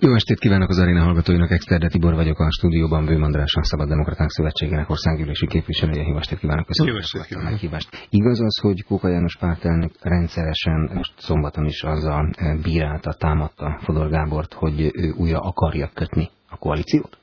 Jó estét kívánok az aréna hallgatóinak, Exterde Tibor vagyok, a stúdióban Bőm András, a Szabaddemokraták Szövetségének országgyűlési képviselője. Jó estét kívánok, köszönöm a meghívást. Igaz az, hogy Kóka János pártelnök rendszeresen, most szombaton is azzal bírálta, támadta Fodor Gábort, hogy ő újra akarja kötni a koalíciót?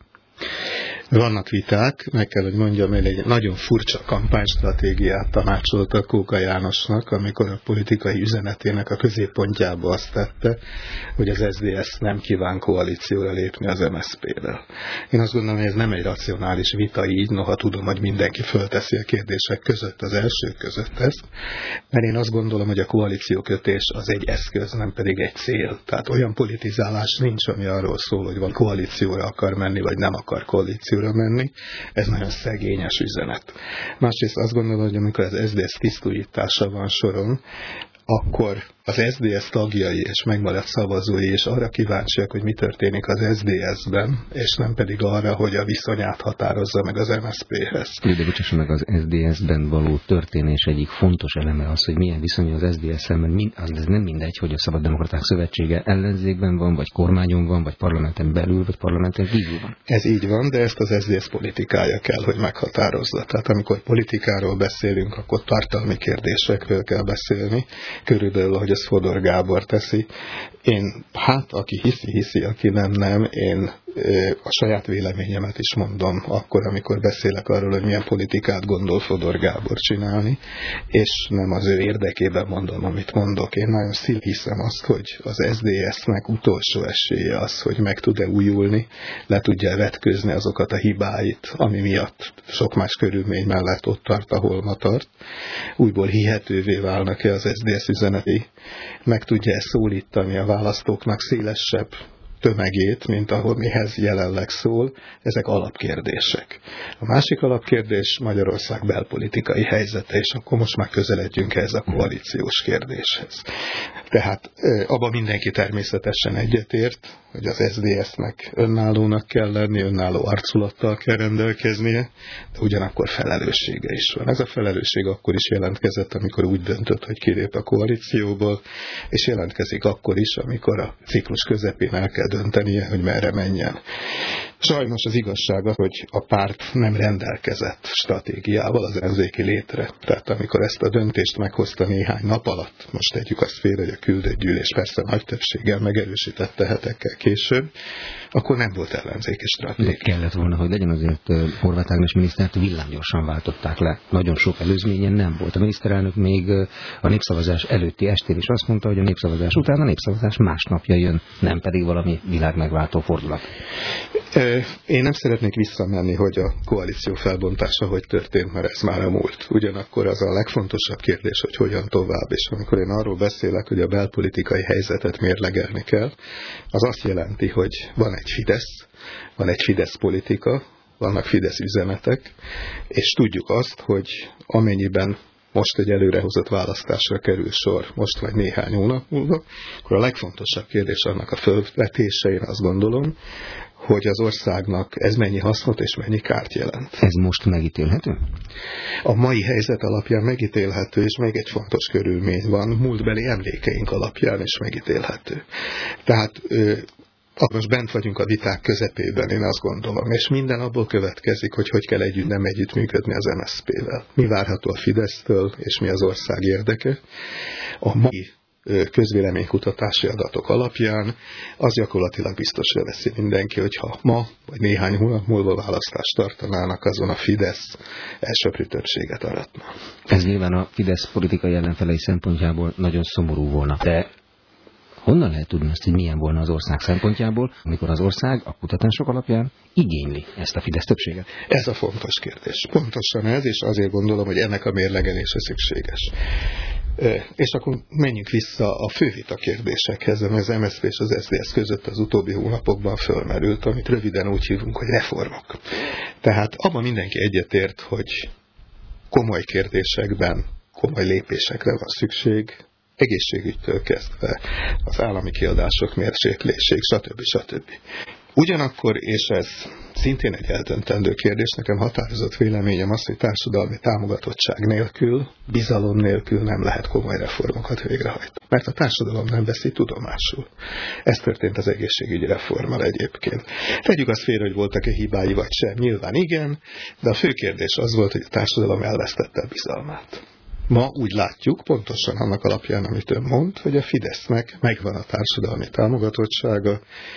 Vannak viták, meg kell, hogy mondjam, egy nagyon furcsa kampánystratégiát tanácsoltak Kóka Jánosnak, amikor a politikai üzenetének a középpontjába azt tette, hogy az SZDSZ nem kíván koalícióra lépni az MSZP-vel. Én azt gondolom, hogy ez nem egy racionális vita így, noha tudom, hogy mindenki fölteszi a kérdések között az elsők között ezt, mert én azt gondolom, hogy a koalíciókötés az egy eszköz, nem pedig egy cél. Tehát olyan politizálás nincs, ami arról szól, hogy van koalícióra akar menni, vagy nem akar koalícióra menni, ez nagyon szegényes üzenet. Másrészt azt gondolom, hogy amikor az SZDSZ tisztújítása van soron, akkor az SZDSZ tagjai és megmaradt szavazói is arra kíváncsiak, hogy mi történik az SZDSZ-ben, és nem pedig arra, hogy a viszonyát határozza meg az MSZP-hez. De bocsásson meg, az SZDSZ-ben való történés egyik fontos eleme az, hogy milyen viszony az SZDSZ-en, mert az nem mindegy, hogy a Szabaddemokraták Szövetsége ellenzékben van, vagy kormányon van, vagy parlamenten belül, vagy parlamenten kívül van. Ez így van, de ezt az SZDSZ politikája kell, hogy meghatározza. Tehát amikor politikáról beszélünk, akkor tartalmi kérdésekről kell beszélni, körülbelül, hogy ez Fodor Gábor teszi. Én, aki hiszi, aki nem, én a saját véleményemet is mondom akkor, amikor beszélek arról, hogy milyen politikát gondol Fodor Gábor csinálni, és nem az ő érdekében mondom, amit mondok. Én nagyon hiszem azt, hogy az SZDSZ-nek utolsó esélye az, hogy meg tud-e újulni, le tudja vetkőzni azokat a hibáit, ami miatt sok más körülmény mellett ott tart, ahol ma tart. Újból hihetővé válnak-e az SZDSZ üzeneti, meg tudja szólítani a választóknak szélesebb tömegét, mint ahol mihez jelenleg szól, ezek alapkérdések. A másik alapkérdés Magyarország belpolitikai helyzete, és akkor most már közeledjünk ehhez a koalíciós kérdéshez. Tehát abban mindenki természetesen egyetért, hogy az SZDSZ-nek önállónak kell lenni, önálló arculattal kell rendelkeznie, de ugyanakkor felelőssége is van. Ez a felelősség akkor is jelentkezett, amikor úgy döntött, hogy kilép a koalícióból, és jelentkezik akkor is, amikor a ciklus közepén el kell döntenie, hogy merre menjen. Sajnos az igazság az, hogy a párt nem rendelkezett stratégiával az ellenzéki létre. Tehát amikor ezt a döntést meghozta néhány nap alatt, most tegyük azt félre, hogy a küldött gyűlés persze nagy többséggel megerősítette hetekkel később, akkor nem volt ellenzéki stratégia. De kellett volna, hogy legyen, azért Horváth Ágnes minisztert villámgyorsan váltották le. Nagyon sok előzményen nem volt. A miniszterelnök még a népszavazás előtti estén is azt mondta, hogy a népszavazás után a népszavazás másnapja jön, nem pedig valami világmegváltó fordulat. Én nem szeretnék visszamenni, hogy a koalíció felbontása hogy történt, mert ez már a múlt. Ugyanakkor az a legfontosabb kérdés, hogy hogyan tovább. És amikor én arról beszélek, hogy a belpolitikai helyzetet mérlegelni kell, az azt jelenti, hogy van egy Fidesz, van egy Fidesz politika, vannak Fidesz üzenetek, és tudjuk azt, hogy amennyiben most egy előrehozott választásra kerül sor, most vagy néhány hónap múlva, akkor a legfontosabb kérdés annak a felvetése, én azt gondolom, hogy az országnak ez mennyi hasznot és mennyi kárt jelent. Ez most megítélhető? A mai helyzet alapján megítélhető, és még egy fontos körülmény van, múltbeli emlékeink alapján is megítélhető. Tehát most bent vagyunk a viták közepében, én azt gondolom, és minden abból következik, hogy kell nem együttműködni az MSZP-vel. Mi várható a Fidesztől, és mi az ország érdeke. A mai közvéleménykutatási adatok alapján az gyakorlatilag biztosra veszi mindenki, hogyha ma vagy néhány hónap múlva választást tartanának, azon a Fidesz elsőprő többséget aratna. Ez nyilván a Fidesz politikai ellenfelei szempontjából nagyon szomorú volna. De honnan lehet tudni azt, hogy milyen volna az ország szempontjából, amikor az ország a kutatások alapján igényli ezt a Fidesz többséget? Ez a fontos kérdés. Pontosan ez, és azért gondolom, hogy ennek a mérlegelése szükséges. És akkor menjünk vissza a fővita kérdésekhez, ami az MSZP és az SZDSZ között az utóbbi hónapokban fölmerült, amit röviden úgy hívunk, hogy reformok. Tehát abban mindenki egyetért, hogy komoly kérdésekben komoly lépésekre van szükség, egészségügytől kezdve az állami kiadások mérsékléséig, stb. Ugyanakkor, és ez szintén egy eldöntendő kérdés, nekem határozott véleményem az, hogy társadalmi támogatottság nélkül, bizalom nélkül nem lehet komoly reformokat végrehajtani. Mert a társadalom nem veszi tudomásul. Ez történt az egészségügyi reformmal egyébként. Tegyük azt félre, hogy voltak-e hibái vagy sem. Nyilván igen, de a fő kérdés az volt, hogy a társadalom elvesztette a bizalmát. Ma úgy látjuk, pontosan annak alapján, amit ön mond, hogy a Fidesznek megvan a társadalmi támogatottsága,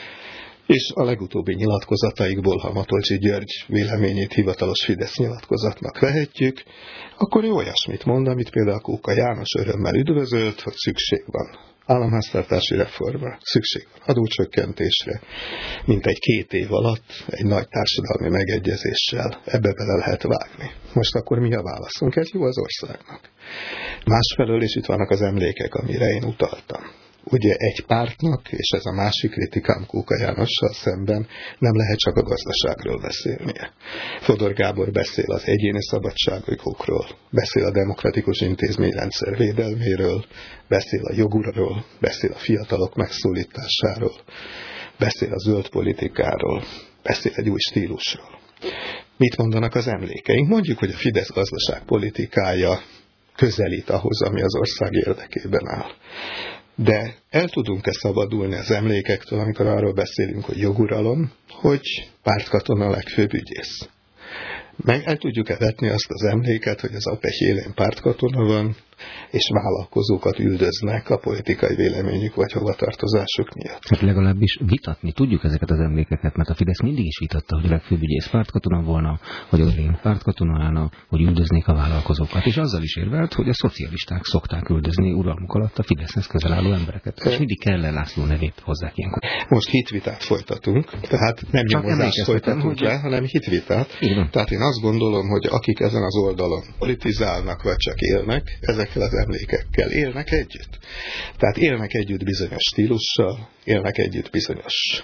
és a legutóbbi nyilatkozataikból, ha Matolcsy György véleményét hivatalos Fidesz nyilatkozatnak vehetjük, akkor ő olyasmit mond, amit például Kóka János örömmel üdvözölt, hogy szükség van államháztartási reformra, szükség van adócsökkentésre, mint egy 2 év alatt egy nagy társadalmi megegyezéssel ebbe bele lehet vágni. Most akkor mi a válaszunk? Ez jó az országnak. Másfelől is itt vannak az emlékek, amire én utaltam. Ugye egy pártnak, és ez a másik kritikám Kóka Jánossal szemben, nem lehet csak a gazdaságról beszélnie. Fodor Gábor beszél az egyéni szabadságokról, beszél a demokratikus intézményrendszer védelméről, beszél a jogurról, beszél a fiatalok megszólításáról, beszél a zöld politikáról, beszél egy új stílusról. Mit mondanak az emlékeink? Mondjuk, hogy a Fidesz gazdaságpolitikája közelít ahhoz, ami az ország érdekében áll. De el tudunk-e szabadulni az emlékektől, amikor arról beszélünk, hogy joguralom, hogy pártkatona a legfőbb ügyész? Meg el tudjuk-e vetni azt az emléket, hogy az APEH élén pártkatona van, és vállalkozókat üldöznek a politikai véleményük vagy hovatartozásuk miatt. Hát legalábbis vitatni tudjuk ezeket az emlékeket, mert a Fidesz mindig is vitatta, hogy a legfőbb ügyész pártkatona volna, hogy az élén pártkatona állna, hogy üldöznék a vállalkozókat. És azzal is érvelt, hogy a szocialisták szokták üldözni uralmuk alatt a Fideszhez közel álló embereket. És mindig kell László nevét hozzák ilyenkor. Most hitvitát folytatunk, tehát nem nyomozást folytatunk le, hanem hitvitát. Tehát én azt gondolom, hogy akik ezen az oldalon politizálnak, vagy csak élnek, ezekkel az emlékekkel élnek együtt. Tehát élnek együtt bizonyos stílussal, élnek együtt bizonyos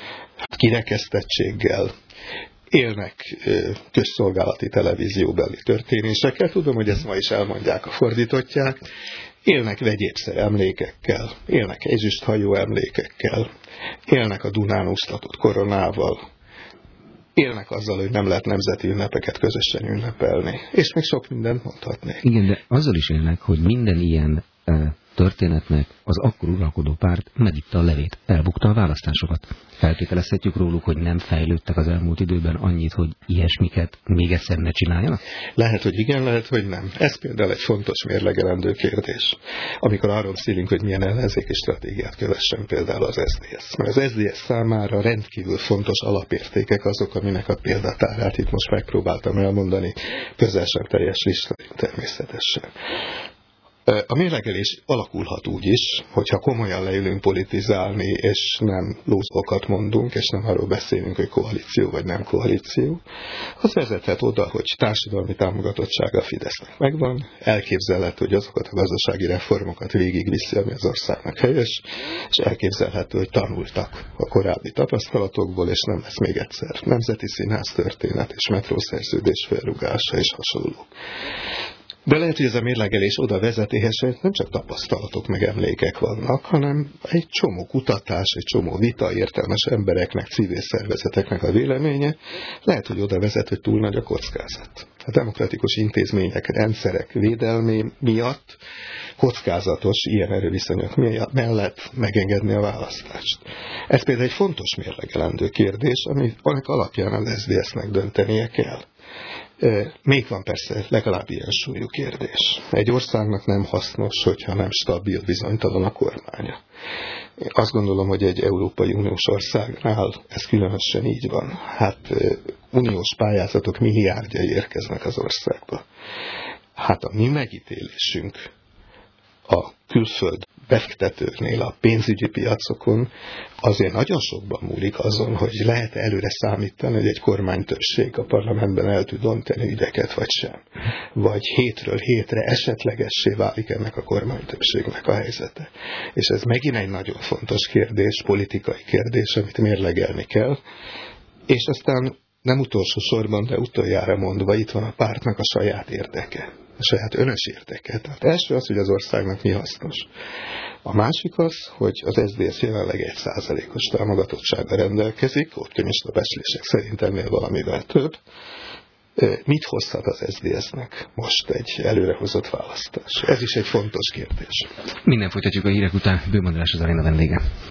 kirekesztettséggel, élnek közszolgálati televízióbeli történésekkel. Tudom, hogy ezt ma is elmondják a fordítottják. Élnek vegyépszer emlékekkel, élnek ezüsthajó emlékekkel, élnek a Dunán úsztatott koronával, élnek azzal, hogy nem lehet nemzeti ünnepeket közösen ünnepelni. És még sok mindent mondhatnék. Igen, de azzal is élnek, hogy minden ilyen történetnek az akkor uralkodó párt megitta a levét, elbukta a választásokat. Feltételezhetjük róluk, hogy nem fejlődtek az elmúlt időben annyit, hogy ilyesmiket még egyszer ne csináljanak? Lehet, hogy igen, lehet, hogy nem. Ez például egy fontos mérlegelendő kérdés. Amikor arról beszélünk, hogy milyen ellenzéki stratégiát kövessen például az SZDSZ. Mert az SZDSZ számára rendkívül fontos alapértékek azok, aminek a példatárát itt most megpróbáltam elmondani, közel sem teljes lista természetesen. A mérlegelés alakulhat úgy is, hogyha komolyan leülünk politizálni, és nem lózókat mondunk, és nem arról beszélünk, hogy koalíció vagy nem koalíció, az vezethet oda, hogy társadalmi támogatottsága a Fidesznek megvan, elképzelhető, hogy azokat a gazdasági reformokat végigviszi, ami az országnak helyes, és elképzelhető, hogy tanultak a korábbi tapasztalatokból, és nem lesz még egyszer nemzeti színház történet, és metrószerződés felrugása és hasonlók. De lehet, hogy ez a mérlegelés oda vezetéhez, hogy nem csak tapasztalatok meg emlékek vannak, hanem egy csomó kutatás, egy csomó vita, értelmes embereknek, civil szervezeteknek a véleménye, lehet, hogy oda vezet, hogy túl nagy a kockázat. A demokratikus intézmények, rendszerek védelmé miatt kockázatos ilyen erőviszonyok mellett megengedni a választást. Ez például egy fontos mérlegelendő kérdés, aminek alapján az SZDSZ-nek döntenie kell. Még van persze legalább ilyen súlyú kérdés. Egy országnak nem hasznos, hogyha nem stabil, bizonytalan a kormánya. Én azt gondolom, hogy egy Európai Uniós országnál ez különösen így van. Hát uniós pályázatok milliárdjai érkeznek az országba. Hát a mi megítélésünk a külföld befektetőknél a pénzügyi piacokon azért nagyon sokban múlik azon, hogy lehet előre számítani, hogy egy kormánytöbbség a parlamentben el tud dönteni ügyeket, vagy sem. Vagy hétről hétre esetlegessé válik ennek a kormánytöbbségnek a helyzete. És ez megint egy nagyon fontos kérdés, politikai kérdés, amit mérlegelni kell. És aztán nem utolsó sorban, de utoljára mondva, itt van a pártnak a saját érdeke. a saját önös érdeket. Tehát első az, hogy az országnak mi hasznos. A másik az, hogy az SZDSZ jelenleg 1%-os támogatottsággal rendelkezik, optimista becslések szerint ennél valamivel több. Mit hozhat az SZDSZ-nek most egy előrehozott választás? Ez is egy fontos kérdés. Minden folytatjuk a hírek után. Bőm András az aréna vendége.